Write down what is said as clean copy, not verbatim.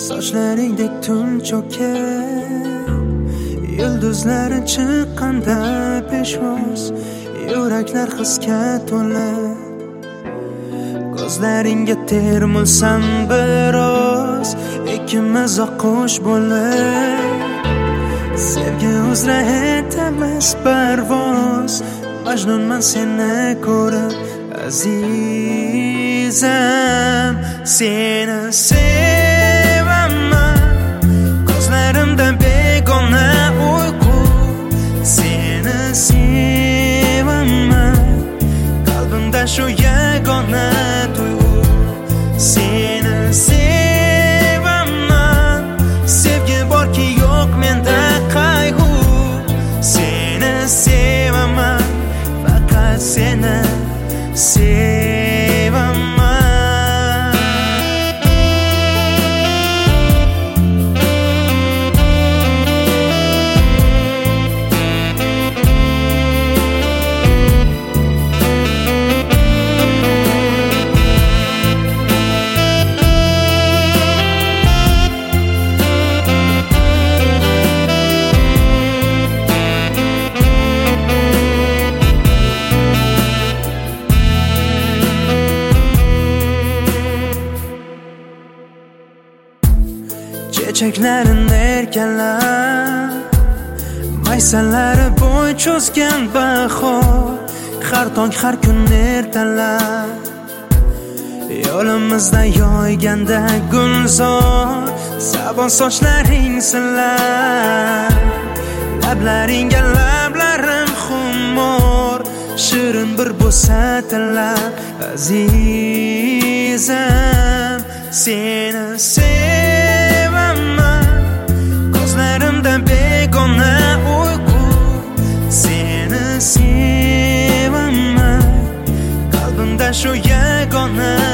Sochlaringdek tun cho'kib, yulduzlari chiqqanda peshvoz, yuraklar hisga to'la. Ko'zlaringga termulsam biroz, ikkimiz oqqush bo'lib, sevgi uzra etamiz parvoz. Majnunman seni ko'rib, azizam, seni sevaman. Ko'zlarimda begona uyqu, seni sevaman. Qalbimda shu yagona tuyg'u, seni sevaman. Sevgi borki yo'q menda qayg'u, seni sevaman. Faqat seni sevaman. Chechaklarini erkalab, maysalari bo'y cho'zgan bahor, har tong har kun ertalab, yo'limizda yoyganda gulzor, sabon sochlaring silab, lablaringga lablarim xumor, shirin bir bo'satilar. Azizam, seni sevaman. Ko'zlarimda begona uyqu, seni sevaman. Qalbimda shu yagona